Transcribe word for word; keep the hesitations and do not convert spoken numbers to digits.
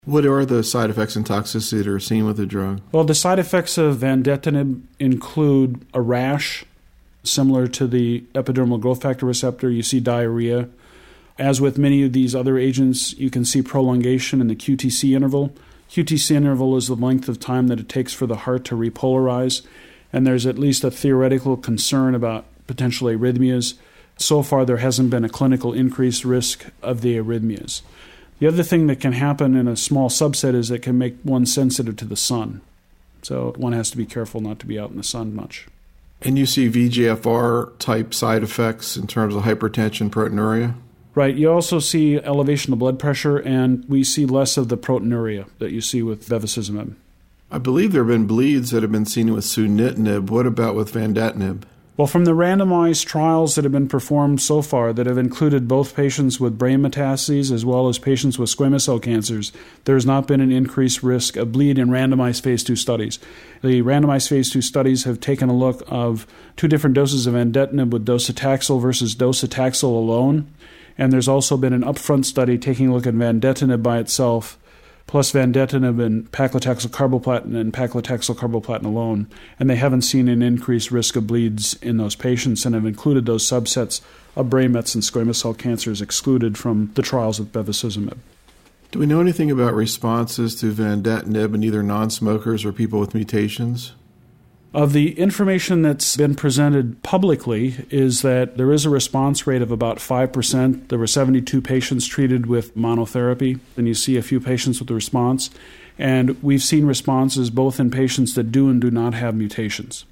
What are the side effects and toxicity that are seen with the drug? Well, the side effects of vandetanib include a rash, similar to the epidermal growth factor receptor. You see diarrhea. As with many of these other agents, you can see prolongation in the Q T C interval. Q T C interval is the length of time that it takes for the heart to repolarize, and there's at least a theoretical concern about potential arrhythmias. So far, there hasn't been a clinical increased risk of the arrhythmias. The other thing that can happen in a small subset is it can make one sensitive to the sun. So one has to be careful not to be out in the sun much. And you see V G F R-type side effects in terms of hypertension, proteinuria? Right. You also see elevation of blood pressure, and we see less of the proteinuria that you see with bevacizumab. I believe there have been bleeds that have been seen with sunitinib. What about with vandetanib? Well, from the randomized trials that have been performed so far that have included both patients with brain metastases as well as patients with squamous cell cancers, there has not been an increased risk of bleed in randomized phase two studies. The randomized phase two studies have taken a look of two different doses of vandetanib with docetaxel versus docetaxel alone, and there's also been an upfront study taking a look at vandetanib by itself plus vandetanib and paclitaxel carboplatin and paclitaxel carboplatin alone, and they haven't seen an increased risk of bleeds in those patients and have included those subsets of brain mets and squamous cell cancers excluded from the trials with bevacizumab. Do we know anything about responses to vandetanib in either non-smokers or people with mutations? Of the information that's been presented publicly is that there is a response rate of about five percent. There were seventy-two patients treated with monotherapy, and you see a few patients with a response. And we've seen responses both in patients that do and do not have mutations.